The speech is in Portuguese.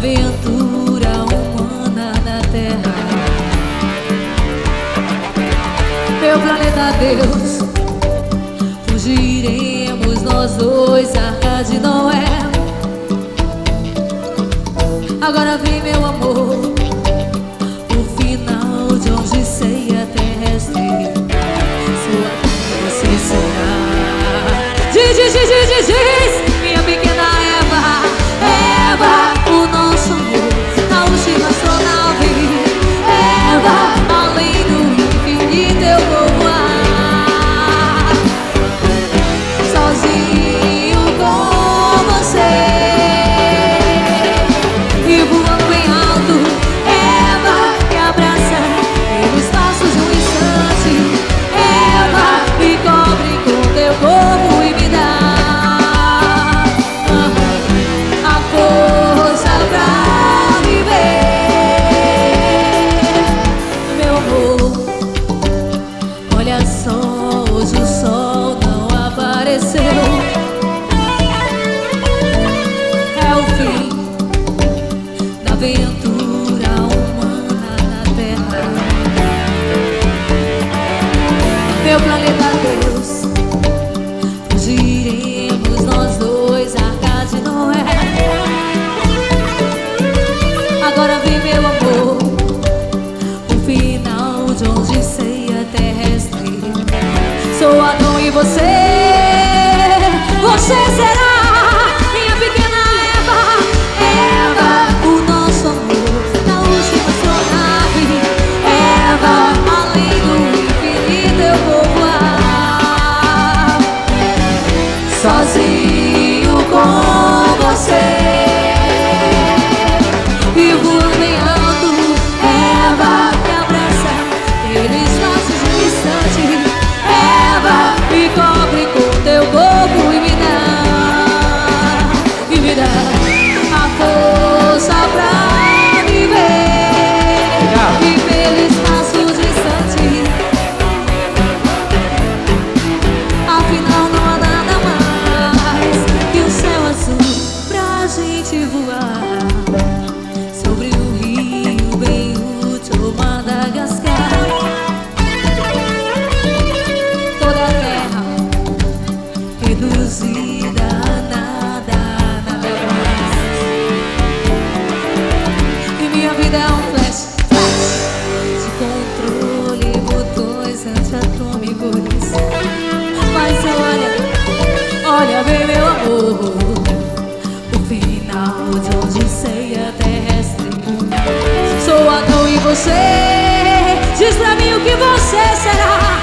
aventura humana na Terra. Meu planeta Deus, fugiremos nós dois, Arca de Noé. Agora vem meu amor, o final de Odisseia terrestre. Sua você será. Diz, minha pequena Eva, Eva, o nosso amor na última astronave. Eva, além do infinito eu vou voar, sozinho com você. E voando bem alto, Eva, me abraça pelo espaço de um instante. Eva, me cobre com teu corpo e me dá a força pra viver. Meu amor, olha só, hoje o sol não apareceu. É o fim da aventura humana na Terra. Meu planeta Deus, fugiremos nós dois, Arca de Noé. Agora vem meu amor, o final de Odisseia terrestre. Sou Adão e você será minha pequena Eva. Eva, o nosso amor na última astronave. Eva, além do infinito eu vou voar, sozinho com você. E voando bem alto, Eva, me abraça pelo espaço de um instante. Eva, me cobre com teu corpo e me dá a força pra viver. E pelo espaço distante, afinal não há nada mais que o céu azul pra gente voar. Sobre o rio bem útil Madagascar, toda a terra reduzida a nada, nada mais. E minha vida é um flash, de controle, botões antiatômicos. Mas olha bem meu amor, o final de Odisseia terrestre. Sou Adão e você, diz pra mim o que você será.